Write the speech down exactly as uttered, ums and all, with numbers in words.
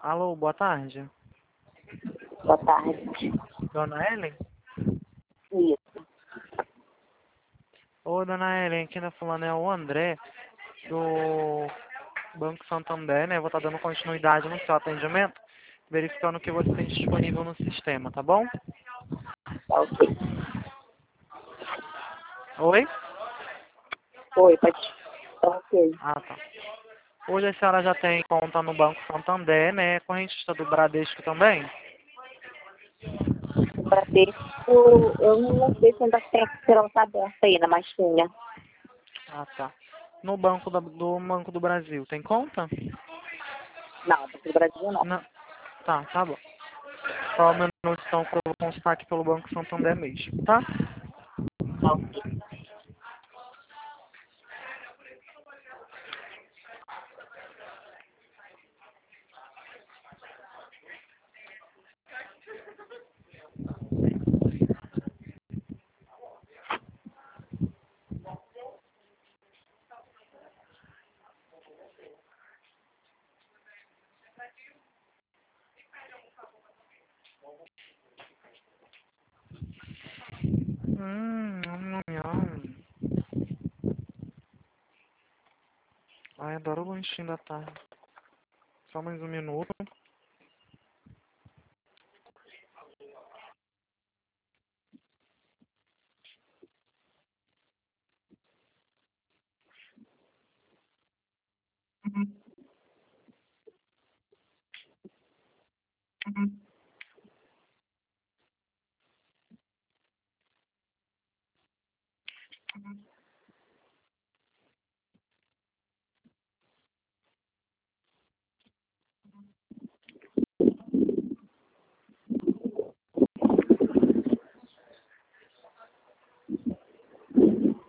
Alô, boa tarde. Boa tarde. Dona Ellen? Isso. Oi, Dona Ellen, aqui na fulana é o André, do Banco Santander, né? Eu vou estar dando continuidade no seu atendimento, verificando o que você tem disponível no sistema, tá bom? Tá ok. Oi? Oi, pode. Tá ok. Ah, tá. Hoje a senhora já tem conta no Banco Santander, né? Correntista do Bradesco também? O Bradesco, eu não sei se ainda tem a opção aberta ainda, mas tinha. Ah, tá. No Banco da- do Banco do Brasil, tem conta? Não, do Brasil não. Não. Tá, tá bom. Só um minuto então que eu vou constar aqui pelo Banco Santander mesmo, tá? Tá ok. Hum, nham, nham. Ai, adoro o lanchinho da tarde. Só mais um minuto. Uhum.